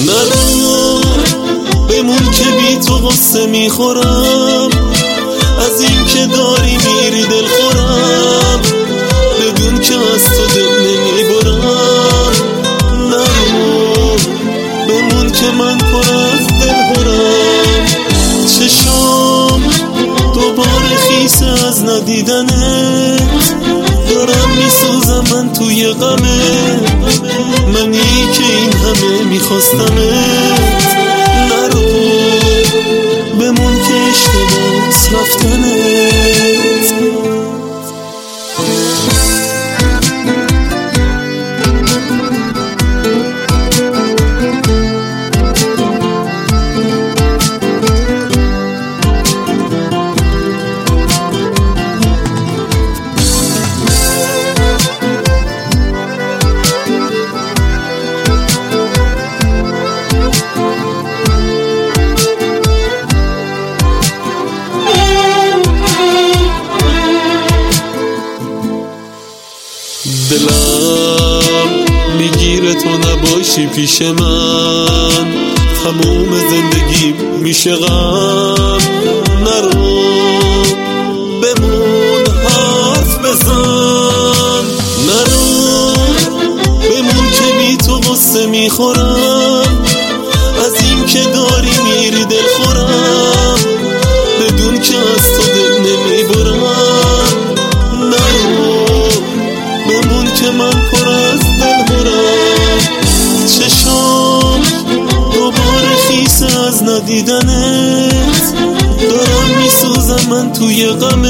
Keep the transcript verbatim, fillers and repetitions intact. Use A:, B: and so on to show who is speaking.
A: نرو بمون که بی تو غصه میخورم، از این که داری میری دل خورم، بدون که از تو دل نمیبرم. نرو بمون که من پر از دل برم، چشام دوباره خیسه از ندیدنت، دارم میسوزم من توی غمت، منی که این همه میخواستمت. نرو بمون که اشتباس رفتنت. دلم میگیره تو نباشی پیش من، تموم زندگی میشه غم. نرو بمون حرف بزن، نرو بمون که بی تو غصه میخورم، از این که داری میری دل خورم، بدون که از تو دل نمیبرم. نرو بمون که من پر از دل برم، چشام دوباره خیسه از ندیدنت، دارم میسوزم من توی غمت،